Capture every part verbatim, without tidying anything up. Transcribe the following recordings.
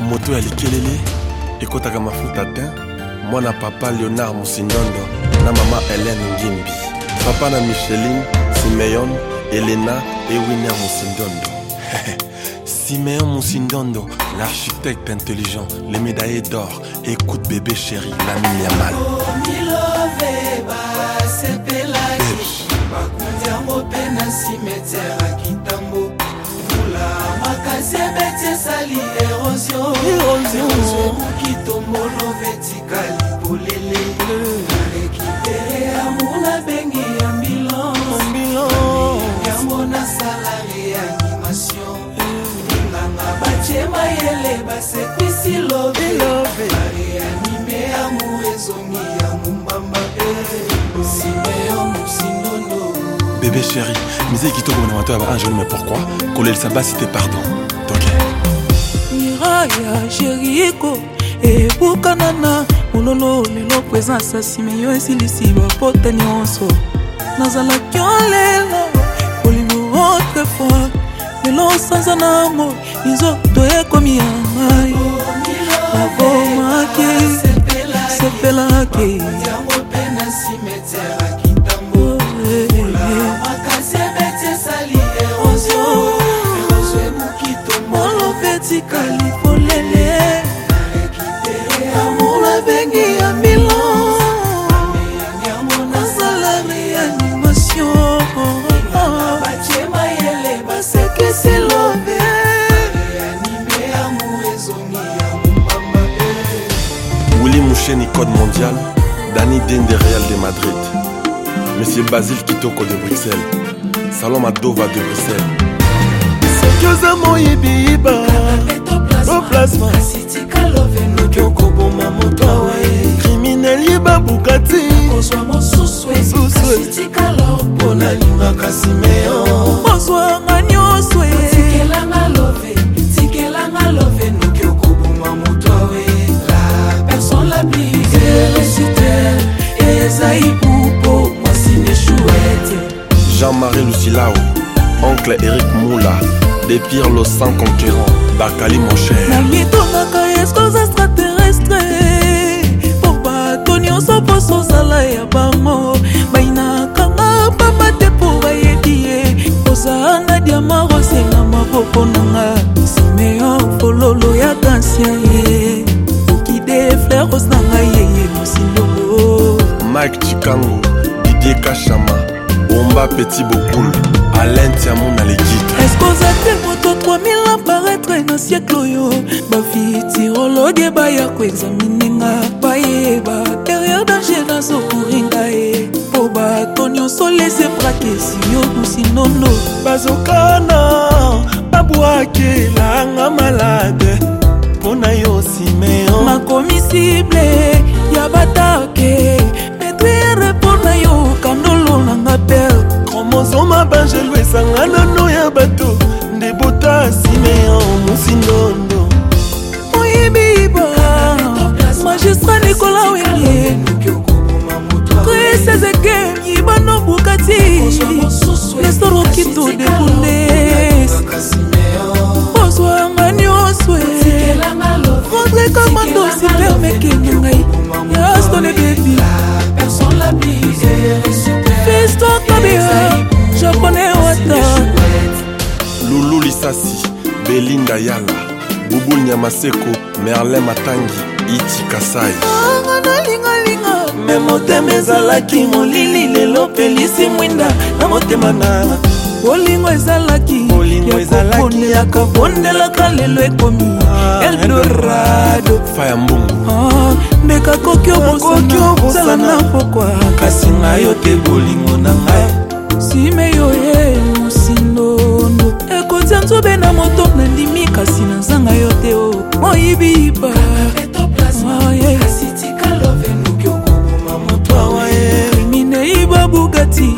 moto ya likelele ekotaka mafuta te. Mwana papa Léonard Musindondo na mama Hélène Ngimbi. Papa na Micheline, Simeon, Elena et Winner Musindondo. Simeon Musindondo, l'architecte intelligent, les médaillés d'or. Écoute bébé chéri, l'ami Yamal. Bébé chéri, musique qui tourne dans un jour, mais pourquoi? Coller le sabbat si t'es pardon. Ok. Miraya chéri eko et bukanana mulolo lelo présence Simeon et silisi bapota nyonso nazala kyolelo kolimo autrefois lelo sanza namo izo doye komi amai abomaki sepelaki Willy Moucheni Code Mondial, Danny Den de Real de Madrid, Monsieur Basile Kitoko de Bruxelles, Salom Adova de Bruxelles. Sekyoza moyebi iba au plasma Kyoko boma moto awae criminel yeba Bugatti Ozwa mosuswe Sitika love Bona linga Simeon Ozwa nga nyoswe Tikela nga love Tikela nga love No Kyoko boma moto awae La personne la plus félicitaire Ezaï Poupo Mwasine chouette Jean-Marie Lucilao, Oncle Eric Moula, des Pirlo sans concurrent, Bakali mon cher. Namitonaka escos extraterrestres pour batoni osopo sozala ya bango bainaka nga pamate pour ayedie ozana diama rose na maboko nanga Simeon fololo ya dansien ye okide fleurs nanga yeye Musindondo Mike Chikango, Didier Kachama, Omba Petit Bokoul, Alain Tiamon à l'équipe. Est-ce qu'on a fait moto trois mille apparaître dans siècle yo bafi tirologue baya ko examiner nga bayeba derrière danger na so kuringa e po ba tonyo so laisser braquer si yo Musindondo bazokana babwake la nga malade pona yo Simeon makomi cible ya batake détruire pona yo kandolo na nga père chromosome banjelo esangana no ya bato ndebota Simeon Musindondo oyebiba magistrat Nicolas Wenge Chris Ezekiel Yibano Bugatti Nestor Okito de Bundes Ozwa nga nyoswe Rodre Kamando Super Mekenye ngai Yasto le baby Festo Kabea Japonais Wata Loulou Lissassi, Belinda Yala, Boubou Nyamaseko, Merlin Matangi, Iti Kasai. Me motema ezalaki molili lelo pelisi mwinda na motema nanga bolingo ezalaki bolingo ezalaki ya kabondelaka lelo ekomi Eldorado Faya Mbungu mbeka koki obosana na pokwa kasi ngayo te bolingo na ngai Simeon ye Musindondo ekotia nzobe na moto nandimi kasi na nzanga yo te o moyibiba Mine iba Bugatti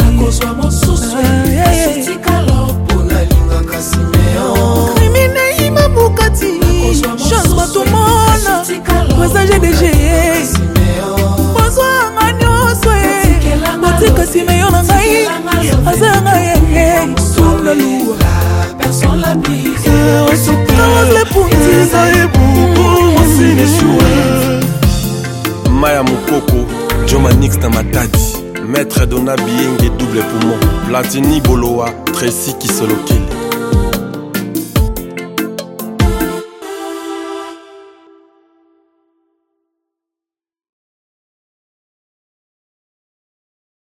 Mine iba Bugatti Chance batumona Voisage D G Bozwa nga nyoswe Botika Simeon na ngai Azanga ye Sunda luwa Personne la bise Osukala le punti Ezaï Poupo Kitoko, Jomanix na Matadi, Maître Dona Bienge double poumon, Platini Boloa, Tracy Kisolokeli.